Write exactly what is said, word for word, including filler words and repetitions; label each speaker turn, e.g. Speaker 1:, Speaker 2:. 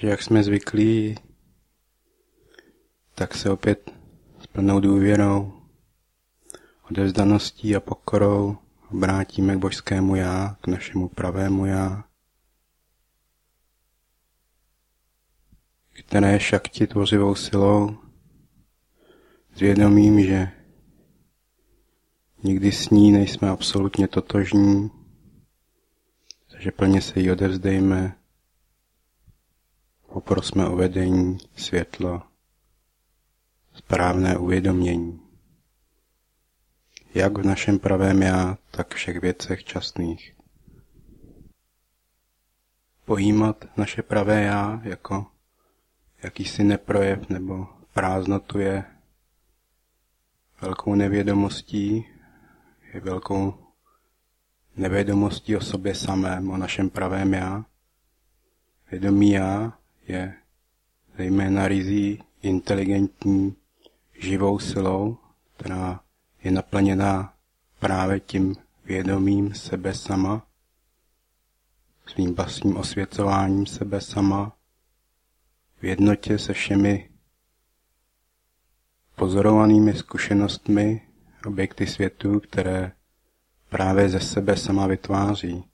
Speaker 1: Takže jak jsme zvyklí, tak se opět s plnou důvěrou, odevzdaností a pokorou obrátíme k božskému já, k našemu pravému já, které je šakti tvořivou silou, s vědomím, že nikdy s ní nejsme absolutně totožní, takže plně se jí odevzdejme, poprosme o vedení, světlo, správné uvědomění. Jak v našem pravém já, tak všech věcech časných. Pojímat naše pravé já jako jakýsi neprojev nebo prázdnotu je velkou nevědomostí, je velkou nevědomostí o sobě samém, o našem pravém já. Vědomí já je zejména rizí inteligentní, živou silou, která je naplněná právě tím vědomím sebe sama, svým vlastním osvěcováním sebe sama, v jednotě se všemi pozorovanými zkušenostmi, objekty světu, které právě ze sebe sama vytváří.